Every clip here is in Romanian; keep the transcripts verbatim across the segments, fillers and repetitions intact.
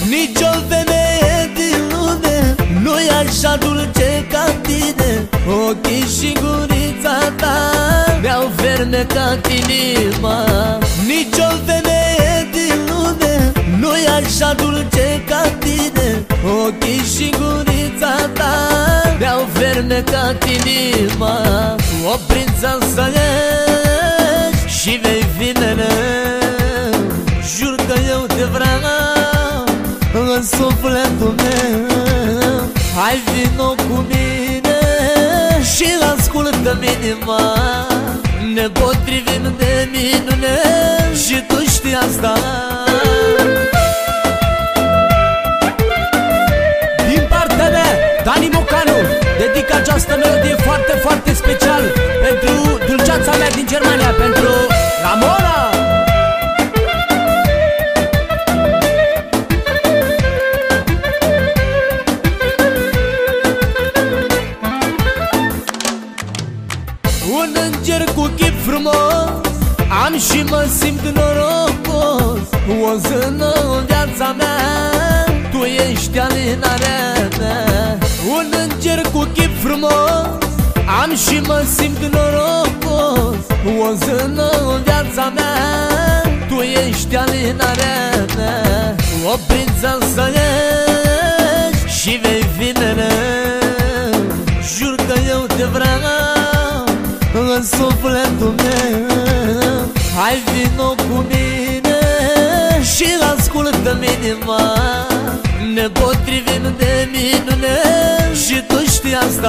Nici o femeie din lume nu-i așa dulce ca tine. Ochii și gurița ta mi-au fermecat inima. Nici o femeie din lume nu-i așa dulce ca tine. Ochii și gurița ta mi-au fermecat inima. O prințesă ești și vei fi mereu. Jur că eu te vreau în sufletul meu. Hai vino cu mine și ascultă-mi inima. Ne potrivim de minune și tu știi asta. Din partea mea, Dani Mocanu, dedic această melodie foarte, foarte special pentru dulceața mea din Germania, pentru Ramona. Un înger cu chip frumos am și mă simt norocos. O zână în viața mea, tu ești alinarea mea. Un înger cu chip frumos am și mă simt norocos. O zână în viața mea, tu ești alinarea mea. O prințesă ești și vei fi mereu. Jur că eu te vreau în sufletul meu. Hai vino cu mine și ascultă-mi inima. Ne potrivim de minune și tu știi asta.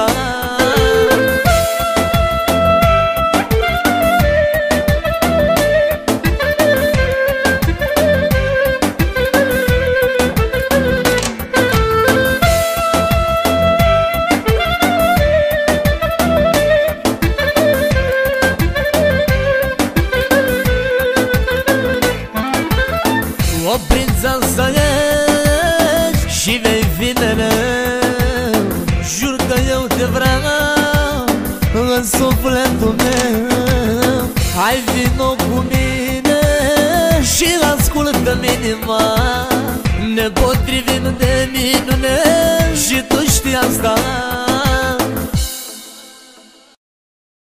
O prințesă ești și vei fi mereu. Jur că eu te vreau în sufletul meu. Hai vino cu mine și ascultă-mi inima. Ne potrivim de minune și tu știi asta.